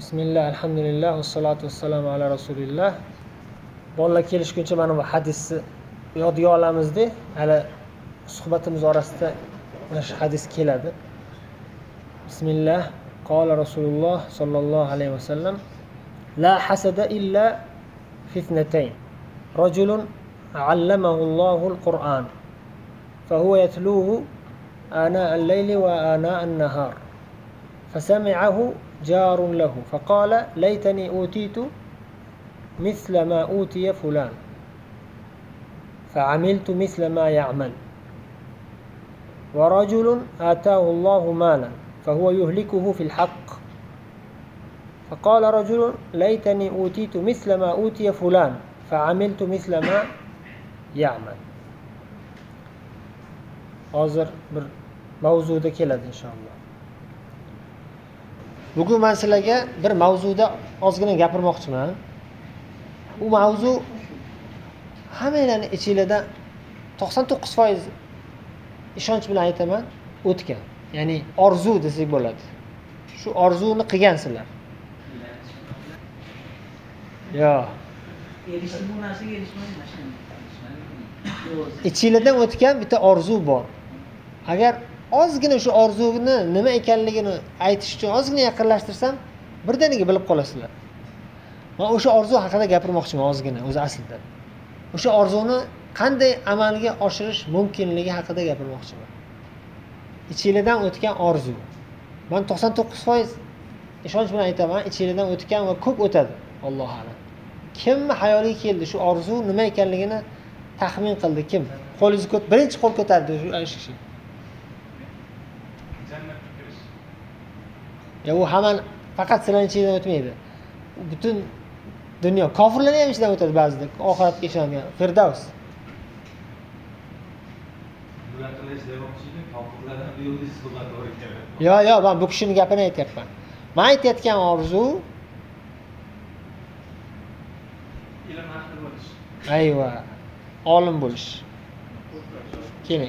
Bismillah, alhamdulillah, vassalatu vassalamu ala rasulillah. Bolalar kelishguncha mana bu hadisni yodga olamizda, hali suhbatimiz orasida mana shu hadis keladi. Bismillah, qala Rasululloh sallallohu alayhi vasallam: La hasada illa fi ithnatayn. Rajulun 'allamahu Allahu al-Qur'an, fa huwa yatluhu ana al-layli wa ana an-nahar. فسمعه جار له فقال ليتني أوتيت مثل ما أوتي فلان فعملت مثل ما يعمل. ورجل آتاه الله مالا فهو يهلكه في الحق فقال رجل ليتني أوتيت مثل ما أوتي فلان فعملت مثل ما يعمل. hozir bir mavzuda keladi inshaalloh. Bugun men sizlarga bir mavzuda ozgina gapirmoqchiman. Bu mavzu hammalarning ichingizda 99% ishonch bilan aytaman, o'tgan. Ya'ni orzu desak bo'ladi. Shu orzuni qilgansizlar. Yo. Erishdim bu narsaga erishmadim. Ichingizdan o'tgan bitta orzu bor. Agar ozgina shu orzuni nima ekanligini aytish uchun ozgina yaqinlashtirsam, birdaniga bilib qolasizlar. Men o'sha orzu haqida gapirmoqchiman ozgina o'zi aslida. O'sha orzuni qanday amalga oshirish mumkinligi haqida gapirmoqchiman. Ichingizdan o'tgan orzu. Men 99% ishonch bilan aytaman, ichingizdan o'tgan va ko'p o'tadi. Alloh a'lam. Kimni hayoliga keldi shu orzu nima ekanligini taxmin qildi kim? Qo'lingizni birinchi qo'l ko'tardi shu kishi. Ya u hamon faqat sizlarning ichingizdan o'tmaydi. Butun dunyo kofirlar ham ichidan o'tadi ba'zida. Oxiratga ishongan Firdavs. Yo, men bu kishining gapini aytyapman. Men aytayotgan orzu Ilm ahli bo'lish. Ayva, olim bo'lish. Keling.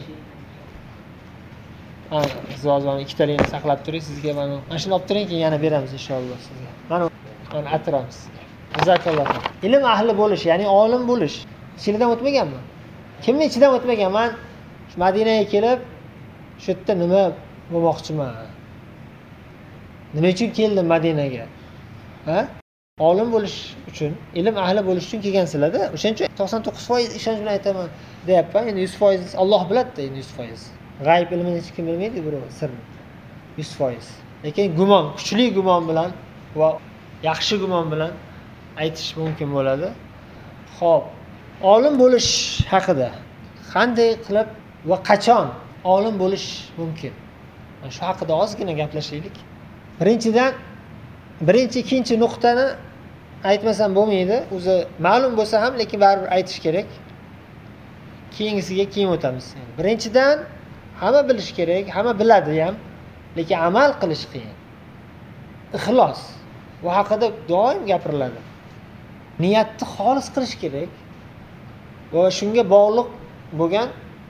Zozoni ikkitaligini saqlab turing sizga mana shuni olib turing, keyin yana beramiz inshaalloh sizga. Mana atiramiz sizga. Jazakalloh. Ilm ahli bo'lish, ya'ni olim bo'lish. Ichidan o'tmaganmi? Kimni ichidan o'tmagan? Men shu Madinaga kelib, shu yerda nima bo'lmoqchiman? Nima uchun keldim Madinaga? Ha? Olim bo'lish uchun, ilm ahli bo'lish uchun kelgansizlar-da. O'shaning uchun 99% ishonch bilan aytaman, deyapman. Endi 100% Alloh biladi-da, endi 100%. G'ayb ilmini hech kim bilmaydi, birov sirni. 100%. Lekin gumon, kuchli gumon bilan va yaxshi gumon bilan aytish mumkin bo'ladi. Xo'p, olim bo'lish haqida qanday qilib va qachon olim bo'lish mumkin? Mana shu haqida ozgina gaplashaylik. Birinchi, ikkinchi nuqtani aytmasam bo'lmaydi. O'zi ma'lum bo'lsa ham, lekin baribir aytish kerak. Keyingisiga keyin o'tamiz. Birinchidan hamma bilish kerak, hamma biladi ham, lekin amal qilish qiyin. Ixlos bu haqida doim gapiriladi. Niyatni xolis qilish kerak va shunga bog'liq bo'lgan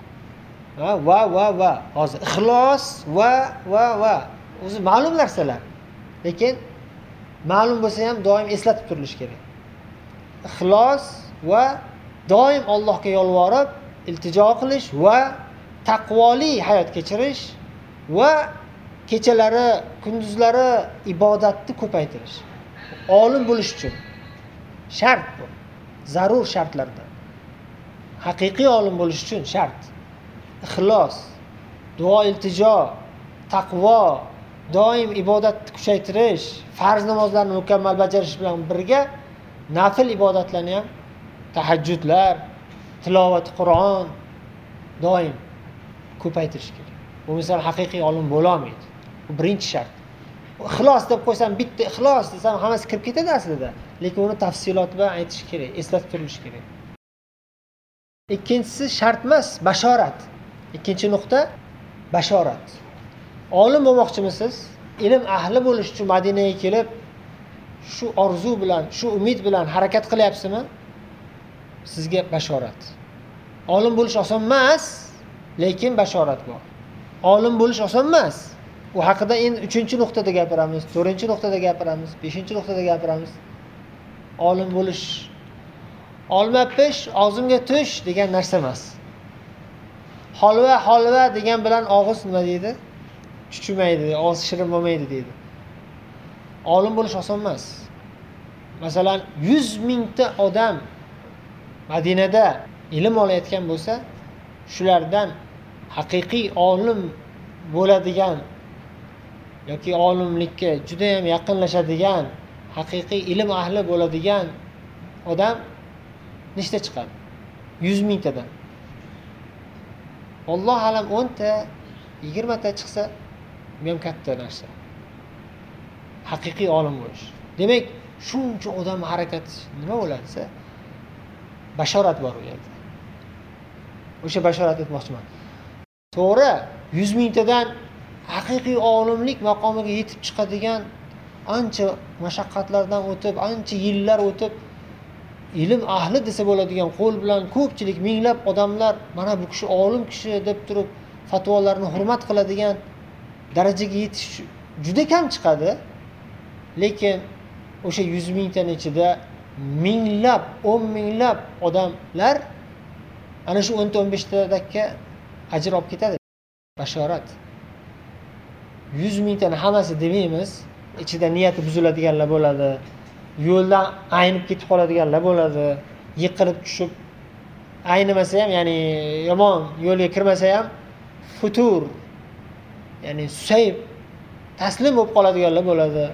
va hozir ixlos va o'zi ma'lum narsalar. Lekin ma'lum bo'lsa ham doim eslatib turilish kerak. Ixlos va doim Allohga yolvorib, iltijo qilish va taqvoli hayot kechirish va kechalari, kunduzlari ibodatni ko'paytirish. Olim bo'lish uchun shart bu. Zarur shartlardan. Haqiqiy olim bo'lish uchun shart. Ixlos, duo, iltijo, taqvo, doim ibodatni kuchaytirish, farz namozlarni mukammal bajarish bilan birga nafil ibodatlarni ham, tahajjudlar, tilovat Qur'on doim ko'paytirish kerak. Bu misol haqiqiy olim bo'la olmaydi. Bu birinchi shart. Ixlos deb qo'ysam, bitta ixlos desam hammasi kirib ketadi aslida, lekin uni tafsilot bilan aytish kerak, eslatib turilish kerak. Ikkinchisi shart emas, bashorat. Ikkinchi nuqta bashorat. Olim bo'lmoqchimisiz? Ilm ahli bo'lish uchun Madinaga kelib, shu orzu bilan, shu umid bilan harakat qilyapsizmi? Sizga bashorat. Olim bo'lish oson emas, lekin bashorat bor. Olim bo'lish oson emas, u haqida endi 3-nuqtada gapiramiz, 4-nuqtada gapiramiz, 5-nuqtada gapiramiz. Olim bo'lish olma pish, og'zimga tush degan narsa emas. Holva degan bilan og'iz nima deydi? Chuchimaydi, og'iz shirin bo'lmaydi deydi. Olim bo'lish oson emas. Masalan, 100 mingta odam Madinada ilm olayotgan bo'lsa, shulardan haqiqiy olim bo'ladigan yoki olimlikka juda ham yaqinlashadigan, haqiqiy ilm ahli bo'ladigan odam nechta chiqadi? 100 mingtadan. Alloh alam 10 ta, 20 ta chiqsa, bu ham katta narsa. Haqiqiy olim bo'lish. Demak, shuncha odam harakat nima bo'ladi-sa, bashorat bor u yerda. O'sha bashorat etmoqchiman. To'g'ri, 100 mingtadan haqiqiy olimlik maqomiga yetib chiqadigan, ancha mashaqqatlardan o'tib, ancha yillar o'tib ilm ahli desa bo'ladigan qo'l bilan ko'pchilik minglab odamlar mana bu kishi olim kishi deb turib fatvolarni hurmat qiladigan darajaga yetish juda kam chiqadi. Lekin o'sha 100 mingtaning ichida minglab, 10 minglab odamlar ana shu 10-15 tadagi ajr olib ketadi. Bashorat. 100 mingtani hammasi demaymiz. Ichida niyati buziladiganlar bo'ladi. Yo'ldan aynib ketib qoladiganlar bo'ladi. Yiqilib tushib aynimasa ham, ya'ni yomon yo'lga kirmasa ham futur, ya'ni susayib taslim bo'lib qoladiganlar bo'ladi.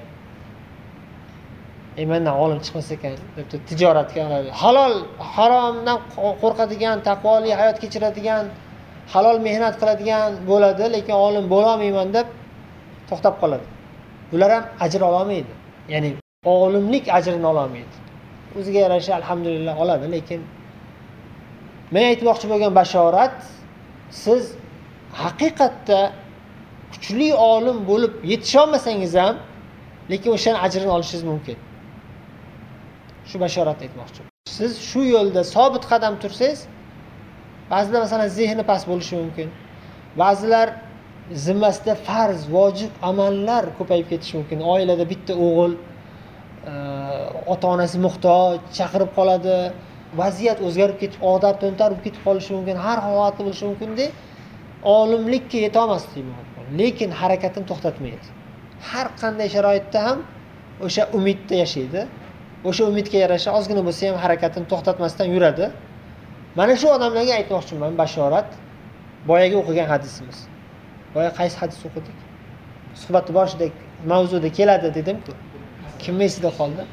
Mendan olim chiqmasa ekan deb tijoratga qiladi. Halol, haromdan qo'rqadigan, taqvoli hayot kechiradigan, halol mehnat qiladigan bo'ladi, lekin olim bo'la olmayman deb to'xtab qoladi. Bular ham ajr ola olmaydi. Ya'ni olimlik ajrini ola olmaydi. O'ziga yarasha alhamdulillah oladi, lekin men aytmoqchi bo'lgan bashorat, siz haqiqatda kuchli olim bo'lib yetisha olmasangiz ham, lekin o'shaning ajrini olishingiz mumkin. Shu bashoratni aytmoqchi. Siz shu yo'lda sobit qadam tursangiz, ba'zilar masalan zehni past bo'lishi mumkin. Ba'zilar zimmasida farz, vojib amallar ko'payib ketishi mumkin. Oilada bitta o'g'il, ota-onasi muhtoj, chaqirib qoladi. Vaziyat o'zgarib ketib, odat to'ntarib ketib qolishi mumkin. Har holatda bo'lishi mumkin-da, olimlikka yeta olmasligi mumkin. Lekin harakatini to'xtatmaydi. Har qanday sharoitda ham o'sha umidda yashaydi. O'sha umidga yarasha ozgina bo'lsa ham harakatini to'xtatmasdan yuradi. Mana shu odamlarga aytmoqchiman, bashorat boyaga o'qigan hadisimiz. Boya qaysi hadis o'qidik? Suhbatning boshida mavzuda keladi dedim-ku. Kim esida qoldi?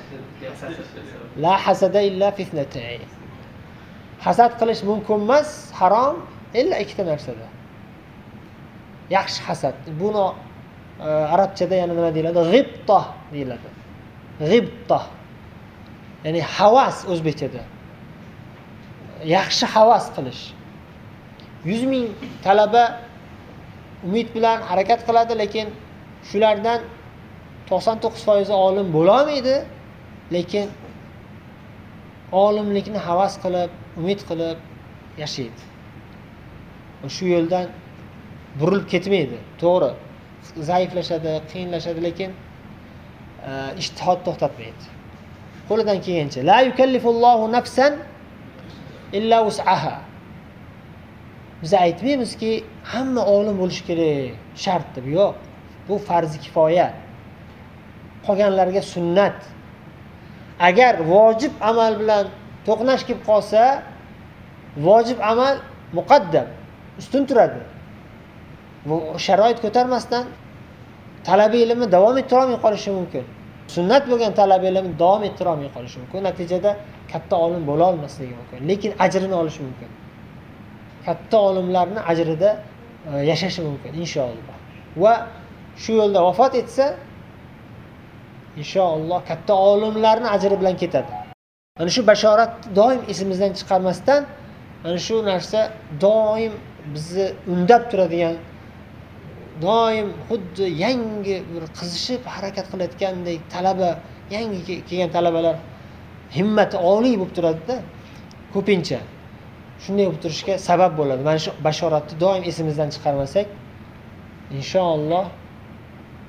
La hasada illa fitnatayn. Hasad qilish mumkin emas, harom illa ikkita narsada. Yaxshi hasad. Buni arabchada yana nima deyiladi? G'ibtah deyiladi. G'ibtah. Ya'ni havas o'zbekchada. Yaxshi havas qilish. 100 ming talaba umid bilan harakat qiladi, lekin shulardan 99% olim bo'la olmaydi, lekin olimlikni havas qilib, umid qilib yashaydi. Shu yo'ldan burilib ketmaydi. To'g'ri, zaiflashadi, qiyinlashadi, lekin ijtihod to'xtatmaydi. Qo'lidan kelgancha la yukallifullohu nafsan illa wus'aha. Biz aytmaymizki, hamma olim bo'lish kerak, shart deb. Yo'q. Bu farz kifoya. Qolganlarga sunnat. Agar vojib amal bilan to'qnash kelib qolsa, vojib amal muqaddam, ustun turadi. Bu sharoit ko'tarmasdan talaba ilmni davom ettira olmay qolishi mumkin. Sunnat bo'lgan talaba ilmni davom ettira olmay qolishi mumkin. Natijada katta olim bo'la olmasligi mumkin, lekin ajrini olishi mumkin. Katta olimlarning ajrida yashashi mumkin inshaalloh. Va shu yo'lda vafot etsa, inshaalloh katta olimlarning ajri bilan ketadi. Mana shu bashorat doim esimizdan chiqarmasdan, mana shu narsa doim bizni undab turadigan, doim xuddi yangi bir qizishib harakat qilayotgandek talaba, yangi kelgan talabalar himmati oliy bo'lib turadi-da, ko'pincha. Shunday bo'lib turishga sabab bo'ladi. Mana shu bashoratni doim esimizdan chiqarmasak, inshaalloh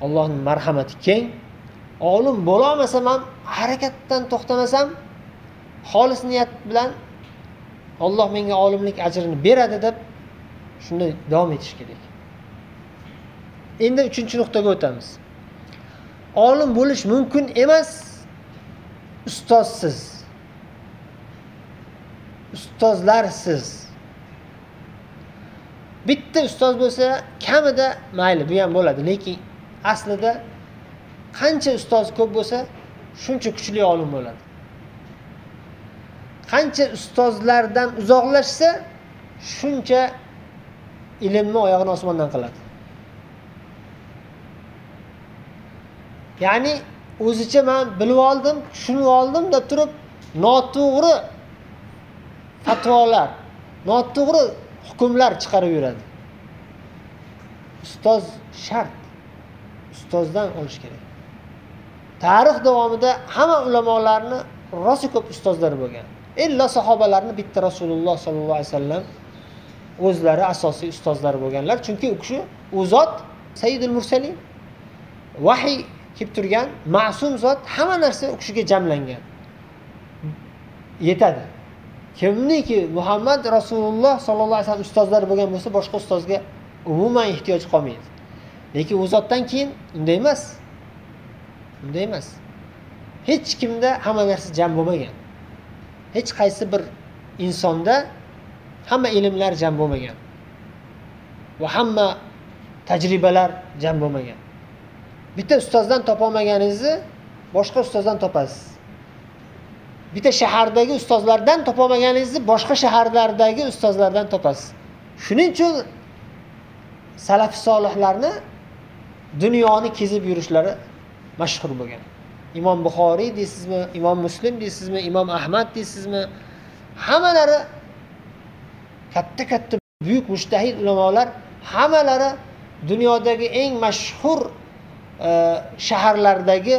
Allohning marhamati keng. Olim bo'la olmasam ham harakatdan to'xtamasam, xolis niyat bilan Alloh menga olimlik ajrini beradi deb shunday davom etish kerak. Endi 3-nuqtaga o'tamiz. Olim bo'lish mumkin emas ustozsiz. Ustozlarsiz. Bitta ustoz bo'lsa, kamida mayli, bu ham bo'ladi, lekin aslida qancha ustoz ko'p bo'lsa, shuncha kuchli olim bo'ladi. Qancha ustozlardan uzoqlashsa, shuncha ilmni oyog'ini osmondan qiladi. Ya'ni o'zicha men bilib oldim, tushunib oldim deb turib, noto'g'ri fatvolar, noto'g'ri hukmlar chiqarib yuradi. Ustoz shart. Ustozdan olish kerak. Tarix davomida hamma ulamolarni rosa ko'p ustozlari bo'lgan. Illa sahobalarni bitta Rasululloh sallallohu alayhi vasallam o'zlari asosiy ustozlari bo'lganlar. Chunki u kishi, u zot Sayyidul Mursalin, vahiy kelib turgan ma'sum zot, hamma narsa u kishiga jamlangan. Yetadi. Kimniki Muhammad Rasululloh sallallohu alayhi vasallam ustozlari bo'lgan bo'lsa, boshqa ustozga umuman ehtiyoj qolmaydi. Lekin u zotdan keyin unday emas. Unday emas. Hech kimda hamma narsa jam bo'lmagan. Hech qaysi bir insonda hamma ilmlar jam bo'lmagan. Va hamma tajribalar jam bo'lmagan. Bitta ustozdan topa olmaganingizni boshqa ustozdan topasiz. Bitta shahardagi ustozlardan topa olmaganingizni boshqa shaharlardagi ustozlardan topasiz. Shuning uchun salaf solihlarni dunyoni kezib yurishlari mashhur bo'lgan. Imom Buxoriy deysizmi, Imom Muslim deysizmi, Imom Ahmad deysizmi, hammalari katta buyuk mujtahid ulamolar, hammalari dunyodagi eng mashhur shaharlardagi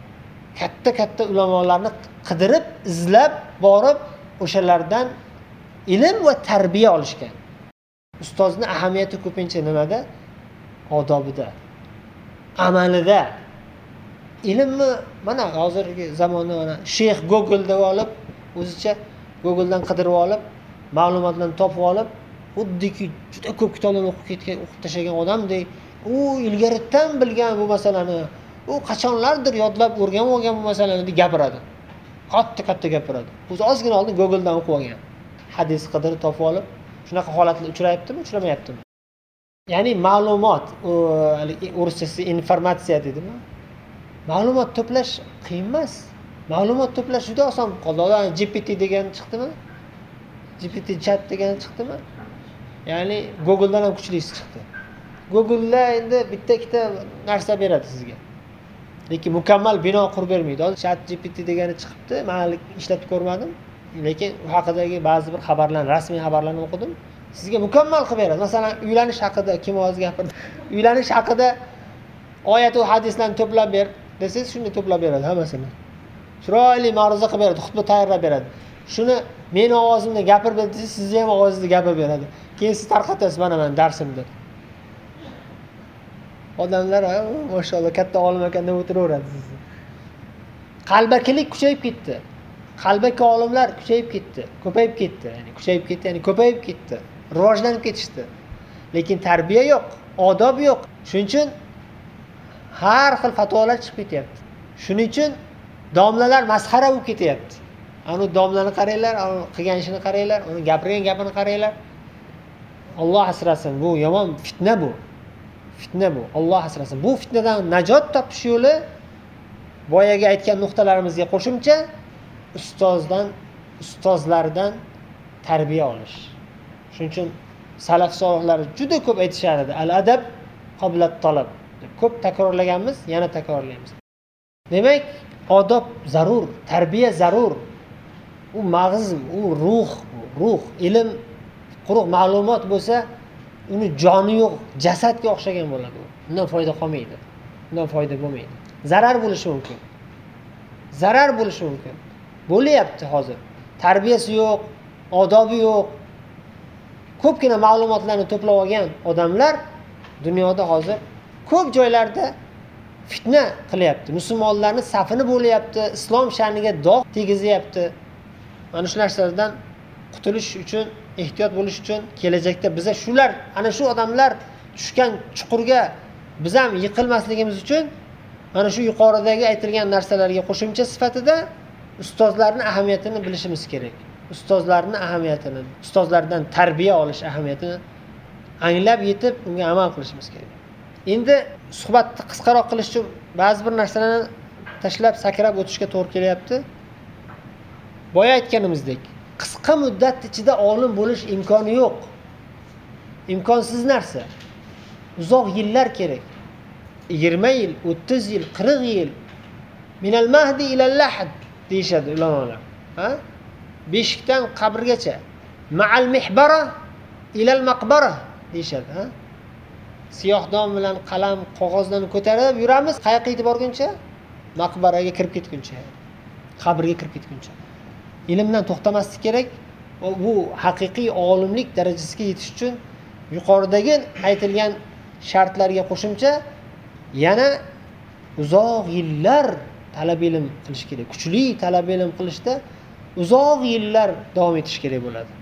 katta ulamolarni qidirib, izlab borib, o'shalardan ilm va tarbiya olishgan. Ustozni ahamiyati ko'pincha nimada? Odobida, amalida. Ilmni mana hozirgi zamonda mana Sheyx Google'da olib, o'zicha Google'dan qidirib olib, ma'lumotlarni topib olib, xuddiki juda ko'p kitoblarni o'qib tashlagan odamdek, u ilgaridan bilgan bu masalani, u qachonlardir yodlab o'rganib olgan bu masalani deb gapiradi. Katta gapiradi. O'zi ozgina oldin Google'dan o'qib olgan. Hadis qidirib topib olib, shunaqa holatlar uchrayaptimi, uchramayaptimi? Ya'ni ma'lumot, o'rischasi informatsiya deydimi? Ma'lumot to'plash qiyin emas. Ma'lumot to'plash juda oson qoldi. GPT degan chiqdimi? GPT chat degan chiqdimi? Ya'ni Google'dan ham kuchlisi chiqdi. Google'da endi bitta-ikkita narsa beradi sizga. Lekin mukammal bino qurib bermaydi. Hozir chat GPT degani chiqibdi. Men hali ishlatib ko'rmadim. Lekin u haqidagi ba'zi bir xabarlarni, rasmiy xabarlarni o'qidim. Sizga mukammal qilib beradi. Masalan, uylanish haqida kim ovoz gapirdi? Uylanish haqida oyat va hadislarni to'plab ber desangiz, shuni to'plab beradi hammasini. Chiroyli ma'ruza qilib beradi, xutba tayyorlab beradi. Shuni meni ovozimda gapirib ber desangiz, sizni ham ovozingizda gapirib beradi. Keyin siz tarqatasiz, mana men darsimda. Odamlar, mashalloh, katta olim ekan deb o'tiraveradi sizni. Qalbakilik kuchayib ketdi. Qalbaki olimlar kuchayib ketdi, ko'payib ketdi, ya'ni kuchayib ketdi, ya'ni ko'payib ketdi, rivojlanib ketishdi. Lekin tarbiya yo'q, odob yo'q. Shuning uchun har xil fatvolar chiqib ketyapti. Shuning uchun domlalar masxara bo'lib ketyapti. Ana domlani qaranglar, qilgan ishini qaranglar, uni gapirgan gapini qaranglar. Alloh asrasin, bu yomon fitna bu. Fitna bu. Alloh asrasin. Bu fitnadan najot topish yo'li boyaga aytgan nuqtalarimizga qo'shimcha ustozlardan tarbiya olish. Shuning uchun salaf solihlar juda ko'p aytishar edi. Al-adab qabla at-talab. Ko'p takrorlaganmiz, yana takrorlaymiz. Demak, odob zarur, tarbiya zarur. U mag'iz, u ruh, ilm, quruq ma'lumot bo'lsa, uni joni yo'q, jasadga o'xshagan bo'ladi u. Undan foyda qolmaydi. Undan foyda bo'lmaydi. Zarar bo'lishi mumkin. Bo'lyapti hozir. Tarbiyasi yo'q, odobi yo'q. Ko'pgina ma'lumotlarni to'plab olgan odamlar dunyoda hozir ko'p joylarda fitna qilyapti, musulmonlarning safini bo'layapti, islom sha'niga dog' tegizyapti. Mana shu narsalardan qutulish uchun, ehtiyot bo'lish uchun kelajakda biza shular, ana shu odamlar tushgan chuqurga biz ham yiqilmasligimiz uchun mana shu yuqoridagi aytilgan narsalarga qo'shimcha sifatida ustozlarning ahamiyatini bilishimiz kerak. Ustozlarning ahamiyatini, ustozlardan tarbiya olish ahamiyatini anglab yetib unga amal qilishimiz kerak. Endi suhbatni qisqaroq qilish uchun ba'zi bir narsalarni tashlab sakrab o'tishga to'g'ri kelyapti. Boya aytganimizdek, qisqa muddat ichida olim bo'lish imkoni yo'q. Imkonsiz narsa. Uzoq yillar kerak. 20 yil, 30 yil, 40 yil. Minal mahdi ilal lahd deyshadi ulamolar. Ha? Beshikdan qabrgacha. Ma'al mihbara ilal maqbara deyshadi, ha? Siyoh don bilan qalam, qog'ozdan ko'tarib yuramiz, qayoqqa yetib borguncha? Maqbaraga kirib ketguncha, qabrga kirib ketguncha. Ilmdan to'xtamaslik kerak. Bu haqiqiy olimlik darajasiga yetish uchun yuqoridagi aytilgan shartlarga qo'shimcha yana uzoq yillar talab ilm qilish kerak. Kuchli talab ilm qilishda uzoq yillar davom etish kerak bo'ladi.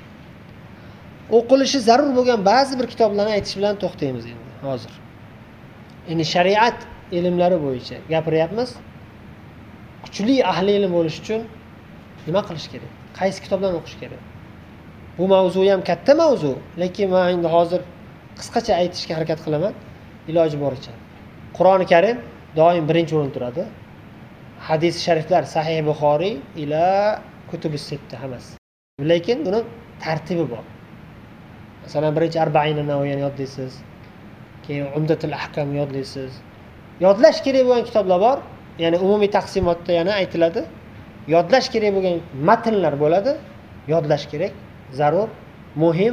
O'qilishi zarur bo'lgan ba'zi bir kitoblarni aytish bilan to'xtaymiz endi hozir. Endi shariat ilmlari bo'yicha gapiryapmiz. Kuchli ahli ilm bo'lish uchun nima qilish kerak? Qaysi kitoblarni o'qish kerak? Bu mavzu ham katta mavzu, lekin men endi hozir qisqacha aytishga harakat qilaman, iloji boricha. Qur'oni Karim doim birinchi o'rinda turadi. Hadis shariflar Sahih Buxoriy ila Kutubus Sitta hammasi. Lekin buni tartibi bor. Masalan, birinchi Arba'in an-Nawawiyni yodlaysiz, keyin Umdatul Ahkam yodlaysiz. Yodlash kerak bo'lgan kitoblar bor. Ya'ni umumiy taqsimotda yana aytiladi. Yodlash kerak bo'lgan matnlar bo'ladi. Yodlash kerak, zarur, muhim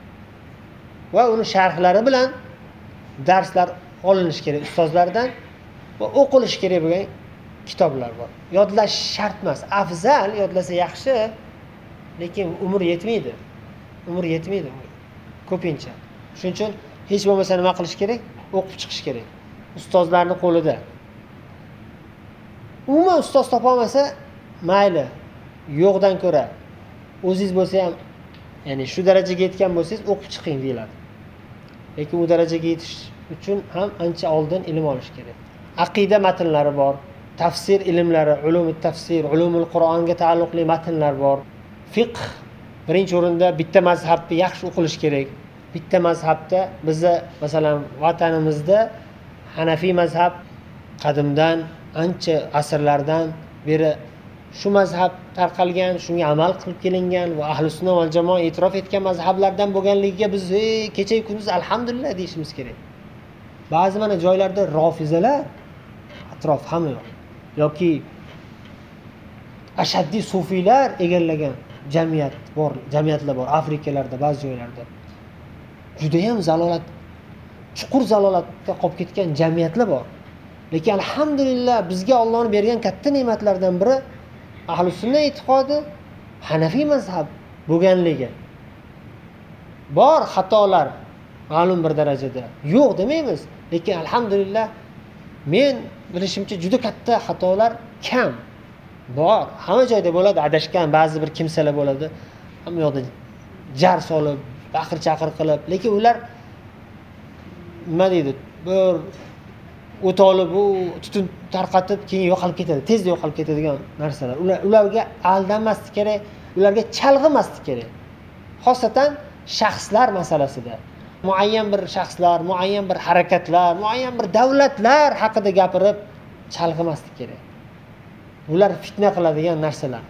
va uni sharhlari bilan darslar olinish kerak ustozlardan va o'qilish kerak bo'lgan kitoblar bor. Yodlash shart emas, afzal, yodlasa yaxshi, lekin umr yetmaydi. Umr yetmaydi ko'pincha. Shuning uchun hech bo'lmasa nima qilish kerak? O'qib chiqish kerak. Ustozlarning qo'lida. Umuman ustoz topa olmasa, mayli, yo'qdan ko'ra o'zingiz bo'lsa ham, ya'ni shu darajaga yetgan bo'lsangiz o'qib chiqing deyiladi. Lekin u darajaga yetish uchun ham ancha oldin ilm olish kerak. Aqida matnlari bor, tafsir ilmlari, ulumut tafsir, ulumul Qur'onga taalluqli matnlar bor. Fiqh birinchi o'rinda bitta mazhabni yaxshi o'qilish kerak. Bitta mazhabda bizni masalan vatanimizda Hanafiy mazhab qadimdan ancha asrlardan beri shu mazhab tarqalgan, shunga amal qilib kelingan va ahli sunna va jamoa e'tirof etgan mazhablardan bo'lganligiga biz kecha-yu kunduz alhamdulillah deyishimiz kerak. Ba'zi mana joylarda rofizalar atrof hamma yo'q. Yoki ashaddiy sufiylar egallagan jamiyatlar bor Afrikalarda, ba'zi joylarda. Juda ham zalolat, chuqur zalolatga qolib ketgan jamiyatlar bor. Lekin alhamdulillah bizga Allohning bergan katta ne'matlardan biri ahli sunna e'tiqodi Hanafiy mazhab bo'lganligi. Bor xatolar ma'lum bir darajada. Yo'q demaymiz, lekin alhamdulillah men bilishimcha juda katta xatolar kam. Bor, hamma joyda bo'ladi, adashgan ba'zi bir kimsalar bo'ladi. Hamma yoqda jar solib, baqir-chaqir qilib, lekin ular nima deydi? Bir o't olib, u tutun tarqatib, keyin yo'qolib ketadi, tezda yo'qolib ketadigan narsalar. Ularga aldanmaslik kerak, ularga chalg'imaslik kerak. Xosatan shaxslar masalasida. Muayyan bir shaxslar, muayyan bir harakatlar, muayyan bir davlatlar haqida gapirib chalg'imaslik kerak. Ular fitna qiladigan narsalar.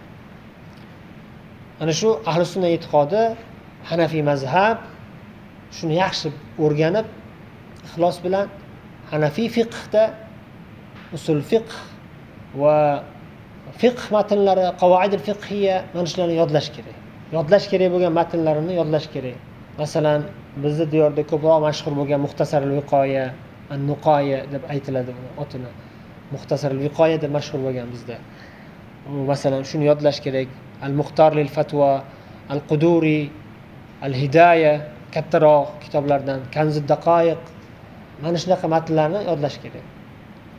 Ana shu ahli sunna e'tiqodi, Hanafiy mazhab, shuni yaxshi o'rganib, ixlos bilan Hanafiy fiqhda usul fiqh va fiqh matnlari, qavoidul fiqhiyya mana shularni yodlash kerak. Yodlash kerak bo'lgan matnlarini yodlash kerak. Masalan, bizning diyorda ko'proq mashhur bo'lgan Muxtasarul Viqoya, An-Nuqoya deb aytiladi otini. Muxtasarul Viqoya deb mashhur bo'lgan bizda. Masalan, shuni yodlash kerak. Al-Muxtar lil Fatwa, Al-Quduri, Al-Hidaya kattaroq kitoblardan, Kanzud Daqoiq mana shunaqa matnlarni yodlash kerak.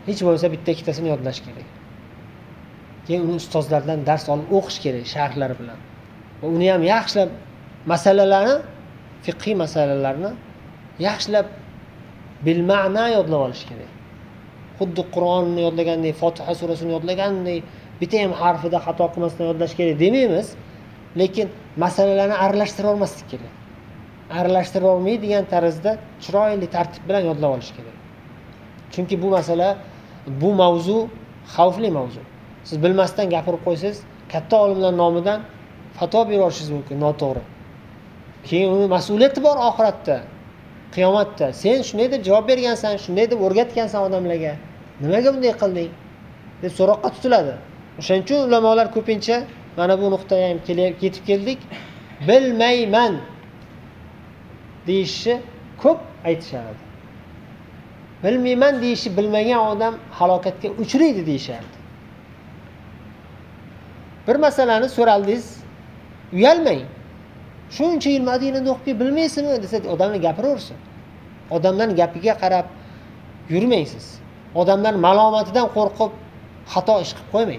hech bo'lmasa bitta ikkitasini yodlash kerak. Keyin uni ustozlardan dars olib o'qish kerak sharhlari bilan. Va uni ham yaxshilab masalalarni, fiqhiy masalalarni yaxshilab bil ma'na yodlab olish kerak. Xuddi Qur'onni yodlagandek, Fotiha surasini yodlagandek, bitta ham harfida xato qilmasdan yodlash kerak demaymiz, lekin masalalarni aralashtirib olmaslik kerak. Aralashtirib olmaydigan tarzda chiroyli tartib bilan yodlab olish kerak. Chunki bu masala, bu mavzu xavfli mavzu. Siz bilmasdan gapirib qo'ysangiz, katta olimlar nomidan fatvo berib yuborishingiz mumkin, noto'g'ri. Keyin uni mas'uliyati bor oxiratda, qiyomatda. Sen shunday deb javob bergansan, shunday deb o'rgatgansan odamlarga. Nimaga bunday qilding? deb so'roqqa tutiladi. O'shaning uchun ulamolar ko'pincha mana bu nuqtaga ham ketib keldik. Bilmayman deyishni ko'p aytishardi. Bilmayman deyishni bilmagan odam halokatga uchraydi deyishardi. Bir masalani so'raldingiz, uyalmang. Shuncha yil Madinada o'qib bilmaysizmi desa, odamlar gapiraversin. Odamlarning gapiga qarab yurmaysiz. Odamlar malomatidan qo'rqib xato ish qilib qo'ymang.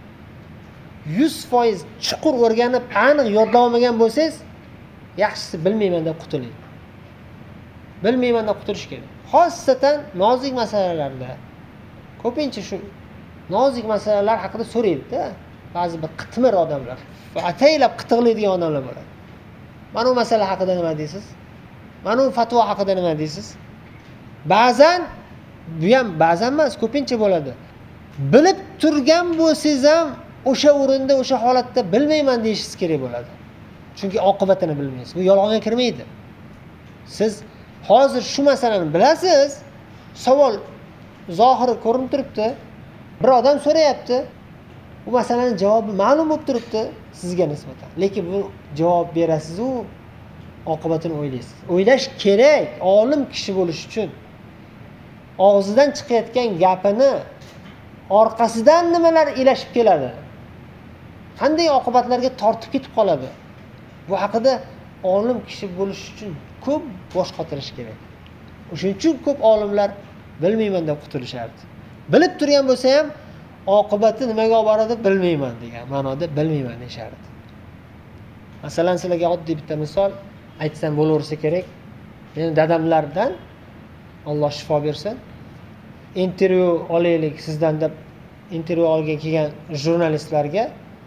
100% chuqur o'rganib, aniq yodlab olmagan bo'lsangiz, yaxshisi bilmayman deb qutuling. Bilmayman deb qutulish kerak. Xosatan nozik masalalarda. Ko'pincha shu nozik masalalar haqida so'raydi-da. Ba'zi bir qitmir odamlar, ataylab qitiqlaydigan odamlar bo'ladi. Mana bu masala haqida nima deysiz? Mana bu fatvo haqida nima deysiz? Ba'zan, bu ham ba'zan emas, ko'pincha bo'ladi. Bilib turgan bo'lsangiz ham o'sha o'rinda, o'sha holatda bilmayman deyishingiz kerak bo'ladi. Chunki oqibatini bilmaysiz. Bu yolg'onga kirmaydi. Siz hozir shu masalani bilasiz, savol zohiri ko'rinib turibdi. Bir odam so'rayapti. Bu masalaning javobi ma'lum bo'lib turibdi sizga nisbatan. Lekin bu javob berasiz u oqibatini o'ylaysiz. O'ylash kerak olim kishi bo'lish uchun. Og'zidan chiqayotgan gapini orqasidan nimalar ilashib keladi? Qanday oqibatlarga tortib ketib qoladi? Bu haqida olim kishi bo'lish uchun ko'p bosh qotirish kerak. O'shuning uchun ko'p olimlar bilmayman deb qutulishardi. Bilib turgan bo'lsa ham oqibati nimaga olib boradi bilmayman degan ma'noda bilmayman deyishardi. Masalan, sizlarga oddiy bitta misol aytsam bo'laversa kerak. Meni dadamlardan Alloh shifo bersin. Intervyu olaylik sizdan deb intervyu olgan kelgan jurnalistlarga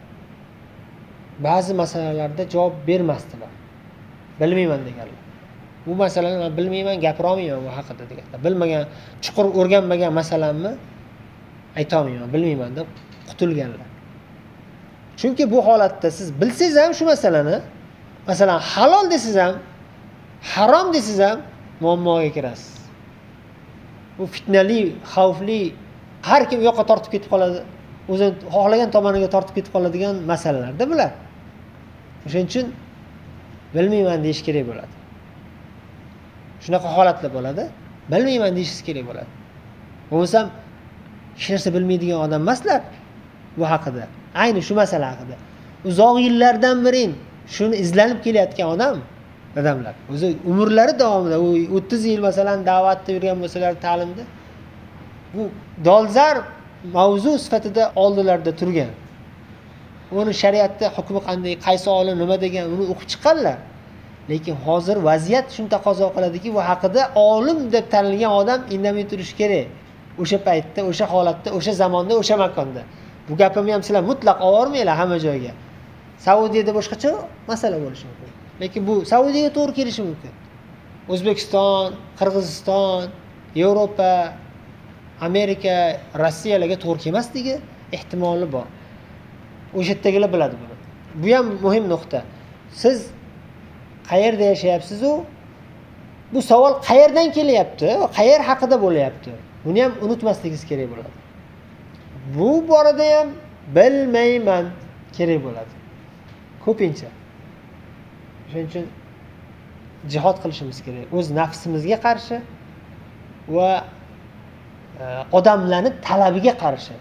ba'zi masalalarda javob bermasdilar. Bilmayman deganlar. Bu masalani men bilmayman, gapira olmayman bu haqida deganlar. Bilmagan, chuqur o'rganmagan masalamni ayta olmayman, bilmayman deb qutulganlar. Chunki bu holatda siz bilsangiz ham shu masalani, masalan, halol desiz ham, harom desiz ham muammoga kirasiz. Bu fitnali, xavfli, har kim u yoqqa tortib ketib qoladi, o'zi xohlagan tomoniga tortib ketib qoladigan masalalarda bular. O'shuning uchun bilmayman deyish kerak bo'ladi. Shunaqa holatlar bo'ladi. Bilmayman deyishingiz kerak bo'ladi. Bo'lmasam hech narsa bilmaydigan odam emaslar bu haqida. Ayni shu masala haqida. Uzoq yillardan beri shuni izlanib kelayotgan odam, dadamlar. O'zi umrlari davomida 30 yil masalan da'vatda yurgan bo'lsalar, ta'limda bu dolzarb mavzu sifatida oldilarda turgan. Uni shariatda hukmi qanday, qaysi olim nima degan, uni o'qib chiqqanlar. Lekin hozir vaziyat shuni taqozo qiladiki, bu haqida olim deb tanilgan odam indamay turishi kerak. O'sha paytda, o'sha holatda, o'sha zamonda, o'sha makonda. Bu gapimni ham sizlar mutlaq olmaylar hamma joyga. Saudiyada boshqacha masala bo'lishi mumkin. Lekin bu Saudiyaga to'g'ri kelishi mumkin. O'zbekiston, Qirg'iziston, Yevropa, Amerika, Rossiyalarga to'g'ri kelmasligi ehtimoli bor. O'sha yerdagilar biladi buni. Bu ham muhim nuqta. Siz qayerda yashayapsiz-u? Bu savol qayerdan kelyapti? Qayer haqida bo'lyapti? Buni ham unutmasligingiz kerak bo'ladi. Bu borada ham bilmayman kerak bo'ladi. Ko'pincha. Shuning uchun jihad qilishimiz kerak. O'z nafsimizga qarshi va odamlarning talabiga qarshi.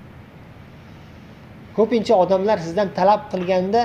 Ko'pincha odamlar sizdan talab qilganda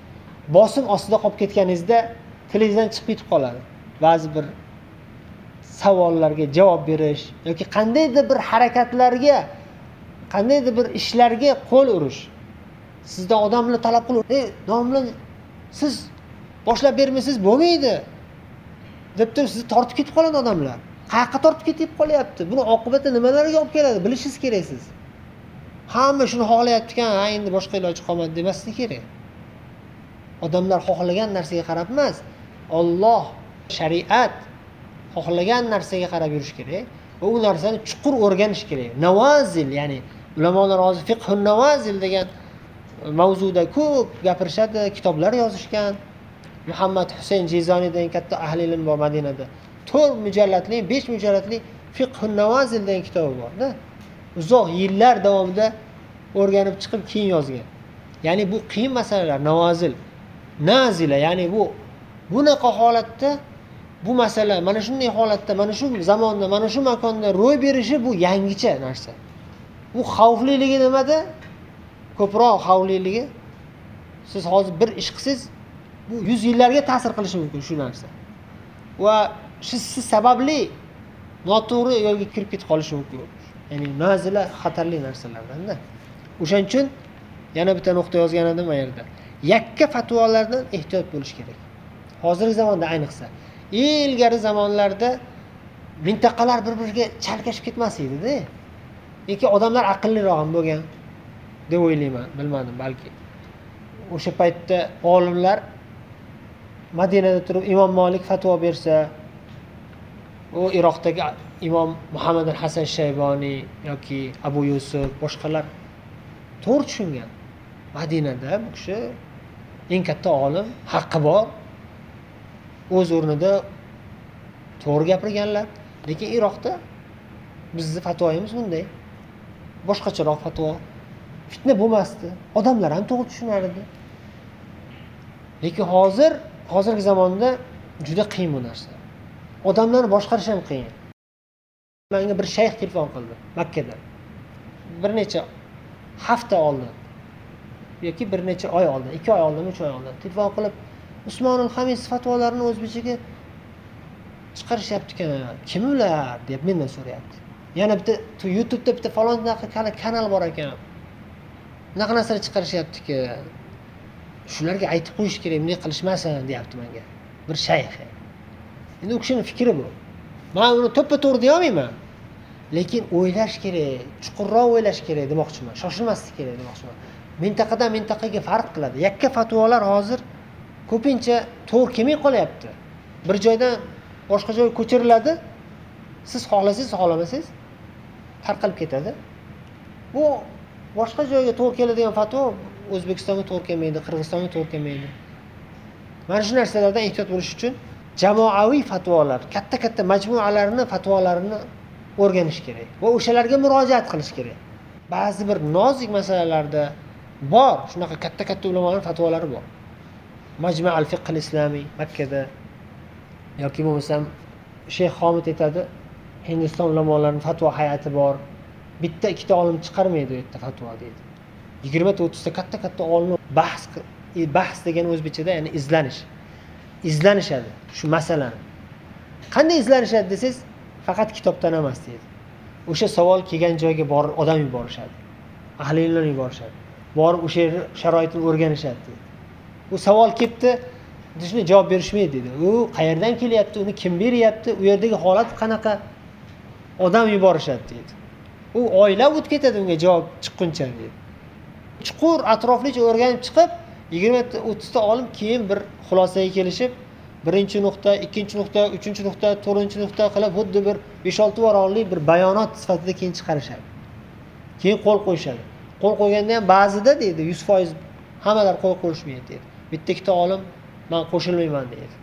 bosim ostida qolib ketganingizda tilingizdan chiqib ketib qoladi. Ba'zi bir savollarga javob berish yoki qandaydir bir harakatlarga, qandaydir bir ishlarga qo'l urish. Sizdan odamlar talab qilib, domla siz boshlab bermaysiz bo'lmaydi deb turib sizni tortib ketib qoladi odamlar. Qayerga tortib ketib qolyapti? Buni oqibati nimalarga olib keladi? Bilishingiz kerak siz. Hamma shuni xohlayapti ekan, ha endi boshqa iloji qolmadi demaslik kerak. Odamlar xohlagan narsaga qarab emas, Alloh, shariat xohlagan narsaga qarab yurish kerak va u narsani chuqur o'rganish kerak. Navazil, ya'ni ulamolar hozir fiqhun navazil degan mavzuda ko'p gapirishadi, kitoblar yozishgan. Muhammad Husayn Jizoni degan katta ahli ilm bor Madinada. 4 mujalladli, 5 mujalladli fiqhun navazil degan kitobi bor-da. Uzoq yillar davomida o'rganib chiqib keyin yozgan. Ya'ni bu qiyin masalalar, navazil, nazila, ya'ni bu bunaqa holatda bu masala mana shunday holatda, mana shu zamonda, mana shu makonda ro'y berishi bu yangicha narsa. Bu xavfliligi nimada? Ko'proq xavfliligi siz hozir bir ish qilsangiz, bu 100 yillarga ta'sir qilishi mumkin shu narsa. Va siz sababli noto'g'ri yo'lga kirib ketib qolishi mumkin. Ya'ni nazila xatarli narsalardan-da. O'shaning uchun yana bitta nuqta yozgan edim bu yerda. Yakka fatvolardan ehtiyot bo'lish kerak. Hozirgi zamonda ayniqsa. Ilgari zamonlarda mintaqalar bir-biriga chalkashib ketmas edi-da. Lekin odamlar aqlliroq ham bo'lgan deb o'ylayman, bilmadim, balki. O'sha paytda olimlar Madinada turib Imom Malik fatvo bersa, u Iroqdagi Imom Muhammad al-Hasan Shayboniy yoki Abu Yusuf boshqalar to'g'ri tushungan. Madinada bu kishi eng katta olim, haqqi bor. O'z o'rnida to'g'ri gapirganlar. Lekin Iroqda bizning fatvoyimiz bunday. Boshqacharoq fatvo. Fitna bo'lmasdi. Odamlar ham to'g'ri tushunar edi. Lekin hozirgi zamonda juda qiyin bu narsa. Odamlarni boshqarish ham qiyin. Menga bir shayx telefon qildi Makkada. Bir necha hafta oldin yoki bir necha oy oldin, 2 oy oldin, 3 oy oldin telefon qilib, Usmonul Hamis fatvolarini o'zbekchaga chiqarishyapti ekan. Kim ular deb mendan so'rayapti. Yana bitta YouTube'da bitta falon kanal bor ekan. Bunaqa narsalar chiqarishyapti-ki, shularga aytib qo'yish kerak, bunday qilishmasin, deyapti menga. Bir shayx. Endi u kishining fikri bu. Men uni to'ppa-to'g'ri deya olmayman. Lekin o'ylash kerak, chuqurroq o'ylash kerak demoqchiman. Shoshilmaslik kerak demoqchiman. Mintaqadan mintaqaga farq qiladi. Yakka fatvolar hozir ko'pincha to'g'ri kelmay qolyapti. Bir joydan boshqa joyga ko'chiriladi. Siz xohlasangiz, xohlamasangiz tarqalib ketadi. Bu boshqa joyga to'g'ri keladigan fatvo O'zbekistonga to'g'ri kelmaydi, Qirg'izistonga to'g'ri kelmaydi. Mana shu narsalardan ehtiyot bo'lish uchun jamoaviy fatvolar, katta-katta majmualarning fatvolarini o'rganish kerak va o'shalarga murojaat qilish kerak. Ba'zi bir nozik masalalarda bor, shunaqa katta-katta ulamolar fatvolari bor. Majma' al-fiqh al-islomiy Makkada yoki bo'lmasam Sheyx Xomid aytadi, Hindiston ulamolarining fatvo hay'ati bor. Bitta ikkita olim chiqarmaydi u yerda fatvo deydi. 20-30 ta katta-katta olimlar bahs degan o'zbekchada, ya'ni izlanishadi shu masalani. Qanday izlanishadi desangiz, faqat kitobdan emas deydi. O'sha savol kelgan joyga borib odam yuborishadi. Ahli ilmlar yuborishadi. Borib o'sha sharoitni o'rganishadi deydi. Bu savol kelibdi, shunga javob berishmaydi dedi. U qayerdan kelyapti, uni kim beryapti, u yerdagi holat qanaqa, odam yuborishadi deydi. U oylab o'tib ketadi unga javob chiqquncha deydi. Chuqur atroflicha o'rganib chiqib, 20-30 ta olim keyin bir xulosaga kelishib, birinchi nuqta, ikkinchi nuqta, uchinchi nuqta, to'rtinchi nuqta qilib xuddi bir 5-6 varaqli bir bayonot sifatida keyin chiqarishadi. Keyin qo'l qo'yishadi. Qo'l qo'yganda ham ba'zida deydi 100% hammalar qo'l qo'yishmaydi deydi. Bitta ikkita olim men qo'shilmayman deydi.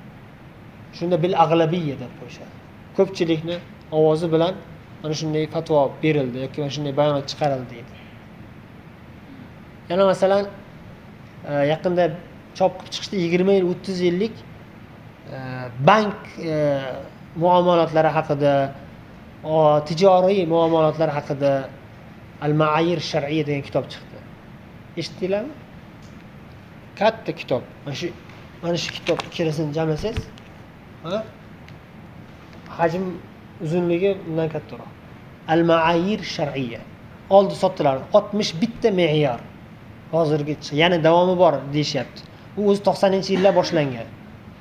Shunda bil ag'labiyya deb qo'yishadi. Ko'pchilikni ovozi bilan mana shunday fatvo berildi yoki mana shunday bayonot chiqarildi deydi. Yana masalan yaqinda chop qilib chiqishdi 20 yil, 30 yillik bank muomalatlari haqida, tijoriy muomalatlari haqida Al-Ma'ayir Shar'iyya degan kitob chiqdi. Eshitdinglarmi? Katta kitob. Mana shu kitob ikkalasini jamlasangiz, hajm uzunligi bundan kattaroq. Al-maayir shar'iyya. Oldi sotdilar 61 ta me'yor. Hozirgacha, ya'ni davomi bor deyishyapti. Bu o'zi 90-yillar boshlangan.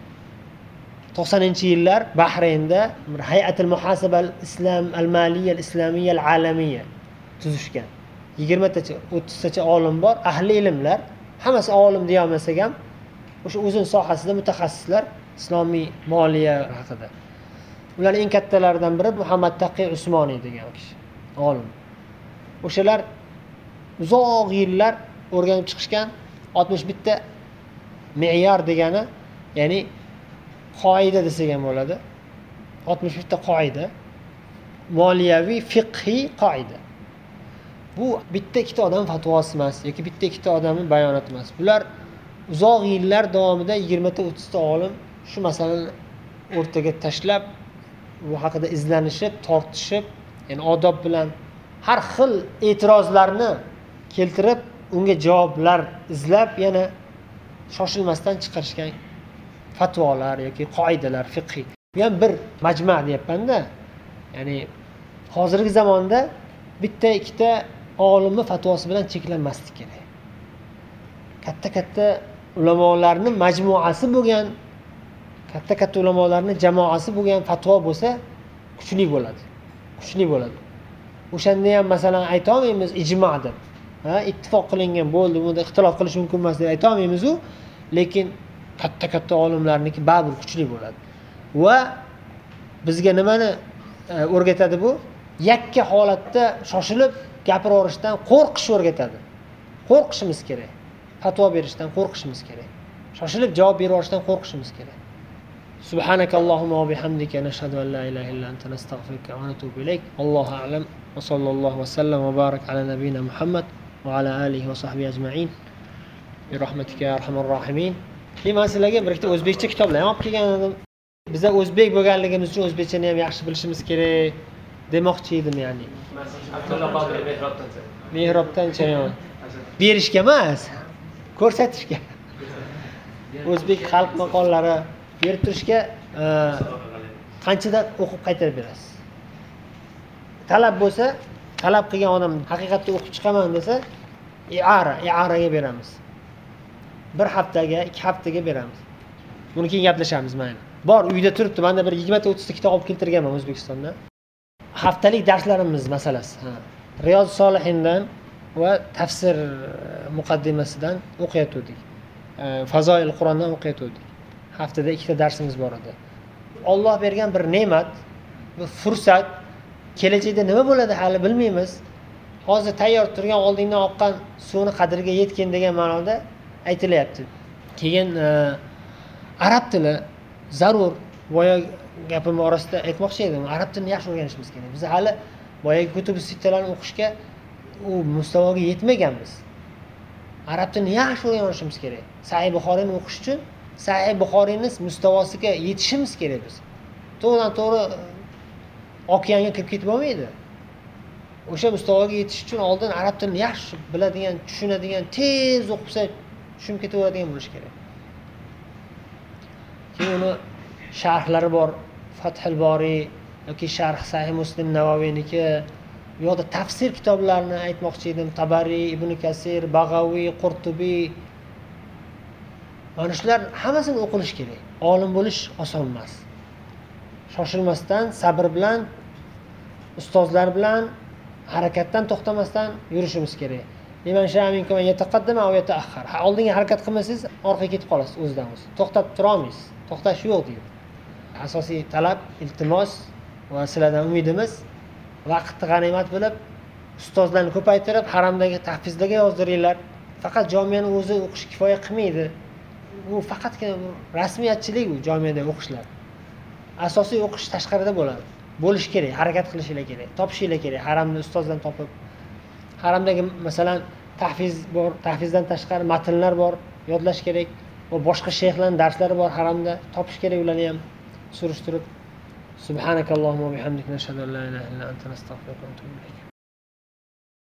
90-yillar Bahraynda Hay'atul muhasaba al-islam al-maliyya al-islamiyya al-alamiyya tuzishgan. 20 tacha, 30 tacha olim bor, ahli ilmlar, hammasi olim deya olmasak ham, o'sha o'zin sohasida mutaxassislar islomiy moliya haqida. Ularning eng kattalaridan biri Muhammad Taqiy Usmoniy degan kishi, olim. O'shalar uzoq yillar o'rganib chiqishgan 61 ta me'yor degani, ya'ni qoida desak ham bo'ladi. 61 ta qoida, moliyaviy fiqhiy qoida. Bu bitta ikkita odam fatvosi emas yoki bitta ikkita odamning bayonoti emas. Bular uzoq yillar davomida 20 ta 30 ta olim shu masalani o'rtaga tashlab, bu haqida izlanishib, tortishib, ya'ni odob bilan har xil e'tirozlarni keltirib, unga javoblar izlab, yana shoshilmasdan chiqarishgan fatvolar yoki qoidalar fiqhiy. Bu ham bir majma deyapman-da. Ya'ni hozirgi zamonda bitta ikkita olimni fatvosi bilan cheklanmaslik kerak. Katta-katta ulamolarning majmuasi bo'lgan, katta-katta ulamolarning jamoasi bo'lgan fatvo bo'lsa, kuchli bo'ladi. Kuchli bo'ladi. O'shanda ham masalan ayta olmaymiz ijmo deb. Ittifoq qilingan bo'ldi, bunda ixtilof qilish mumkin emas deb ayta olmaymiz-u, lekin katta-katta olimlarniki baribir kuchli bo'ladi. Va bizga nimani o'rgatadi bu? Yakka holatda shoshilib gapiraverishdan qo'rqish o'rgatadi. Qo'rqishimiz kerak. Fatvo berishdan qo'rqishimiz kerak. Shoshilib javob beraverishdan qo'rqishimiz kerak. Subhanakallohumma va bihamdika nashhadu an la ilaha illa anta nastag'firuka va natubu ilayk. Allohu a'lam va sallallohu va sallam va barak ala nabiyyina Muhammad va ala alihi va sahbihi ajma'in. Bi rahmatika ya arhamar rohimin. Men sizlarga bir ikkita o'zbekcha kitoblar ham olib kelgan edim. Biza o'zbek bo'lganligimiz uchun o'zbekchani ham yaxshi bilishimiz kerak demoqchi edim, ya'ni. Abdulla Qodir Mehrobdancha. Mehrobdancha ham. Berishga emas, ko'rsatishga. O'zbek xalq maqollari berib turishga qanchada o'qib qaytarib berasiz. Talab bo'lsa, talab qilgan odam haqiqatda o'qib chiqaman desa, i'araga beramiz. 1 haftaga, 2 haftaga beramiz. Buni keyin gaplashamiz mayli. Bor, uyda turibdi. Menda bir 20 ta 30 ta kitob olib keltirganman O'zbekistondan. Haftalik darslarimiz masalasi. Riyoz Solihindan va tafsir muqaddimasidan o'qiyotgandik. Fazoil Qur'ondan o'qiyotgandik. Haftada 2 ta darsimiz bor edi. Alloh bergan bir ne'mat, bir fursat. Kelajakda nima bo'ladi hali bilmaymiz. Hozir tayyor turgan oldingdan oqqan suvni qadriga yetkin degan ma'noda aytilyapti. Keyin arab tili zarur. Boya gapim orasida aytmoqchi edim. Arab tilini yaxshi o'rganishimiz kerak. Biz hali boyagi kutub sittalarni o'qishga u mustavoga yetmaganmiz. Arab tilini yaxshi o'rganishimiz kerak. Sahih Buxoriyni o'qish uchun Sahih Buxoriyning mustavosiga yetishimiz kerak biz. To'g'ridan-to'g'ri okeanga kirib ketib bo'lmaydi. O'sha mustavoga yetish uchun oldin arab tilini yaxshi biladigan, tushunadigan, tez o'qisa tushunib ketaveradigan bo'lish kerak. Keyin uni sharhlari bor, Fathul Bori yoki sharh Sahih Muslim Navoviyniki, bu yoqda tafsir kitoblarini aytmoqchi edim. Tabari, Ibn Kasir, Bag'aviy, Qurtubiy. Mana shular hammasini o'qilish kerak. Olim bo'lish oson emas. Shoshilmasdan, sabr bilan, ustozlar bilan harakatdan to'xtamasdan yurishimiz kerak. Liman sha'a minkum an yataqaddama aw yata'akhkhar. Oldinga harakat qilmasangiz, orqaga ketib qolasiz o'zidan o'zi. To'xtab tura olmaysiz. To'xtash yo'q deydi. Asosiy talab, iltimos va sizlardan umidimiz vaqtni g'animat bilib, ustozlarni ko'paytirib, haramdagi tahfizlarga yozdiringlar. Faqat jomiyani o'zi o'qish kifoya qilmaydi. Bu faqatgina rasmiyatchilik bu jomiyada o'qishlar. Asosiy o'qish tashqarida bo'ladi. Bo'lish kerak, harakat qilishinglar kerak, topishinglar kerak. Haramni ustozdan topib, haramdagi masalan tahfiz bor, tahfizdan tashqari matnlar bor, yodlash kerak. Va boshqa shayxlarning darslari bor haramda, topish kerak ularni ham surishtirib. Subhanakallohumma va bihamdika nashhadu an la ilaha illa anta nastag'firuka va natubu ilayk.